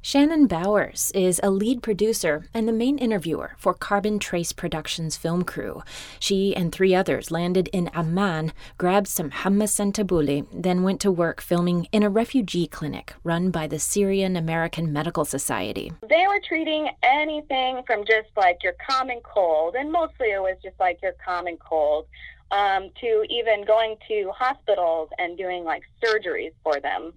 Shannon Bowers is a lead producer and the main interviewer for Carbon Trace Productions' film crew. She and 3 others landed in Amman, grabbed some hummus and tabbouleh, then went to work filming in a refugee clinic run by the Syrian American Medical Society. They were treating anything from just like your common cold, and mostly it was just like your common cold, to even going to hospitals and doing like surgeries for them.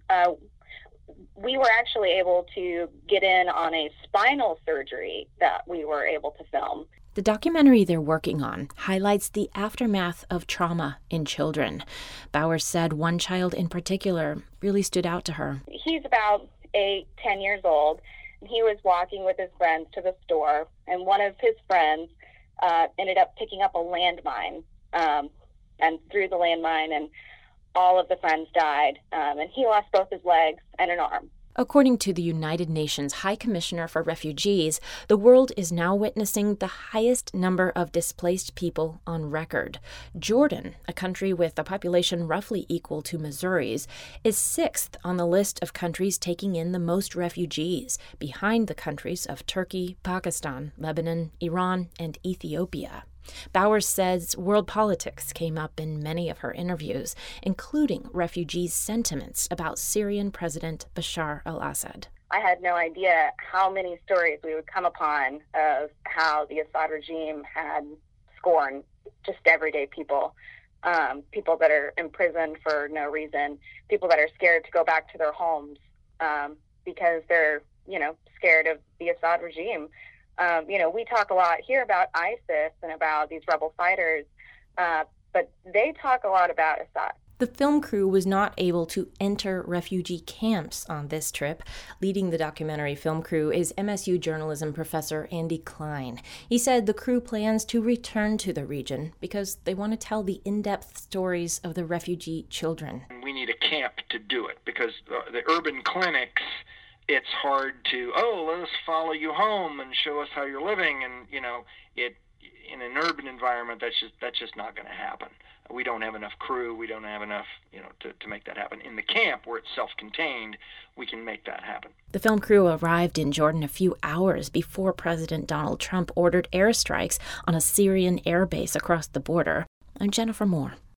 We were actually able to get in on a spinal surgery that we were able to film. The documentary they're working on highlights the aftermath of trauma in children. Bowers said one child in particular really stood out to her. He's about 8, 10 years old. He was walking with his friends to the store, and one of his friends ended up picking up a landmine and threw the landmine, and all of the friends died, and he lost both his legs and an arm. According to the United Nations High Commissioner for Refugees, the world is now witnessing the highest number of displaced people on record. Jordan, a country with a population roughly equal to Missouri's, is 6th on the list of countries taking in the most refugees, behind the countries of Turkey, Pakistan, Lebanon, Iran, and Ethiopia. Bowers says world politics came up in many of her interviews, including refugees' sentiments about Syrian President Bashar al-Assad. I had no idea how many stories we would come upon of how the Assad regime had scorned just everyday people, people that are imprisoned for no reason, people that are scared to go back to their homes because they're, scared of the Assad regime. We talk a lot here about ISIS and about these rebel fighters, but they talk a lot about Assad. The film crew was not able to enter refugee camps on this trip. Leading the documentary film crew is MSU journalism professor Andy Klein. He said the crew plans to return to the region because they want to tell the in-depth stories of the refugee children. We need a camp to do it because the urban clinics, it's hard to, let us follow you home and show us how you're living. And, in an urban environment, that's just not going to happen. We don't have enough crew. We don't have enough, to make that happen. In the camp, where it's self-contained, we can make that happen. The film crew arrived in Jordan a few hours before President Donald Trump ordered airstrikes on a Syrian airbase across the border. I'm Jennifer Moore.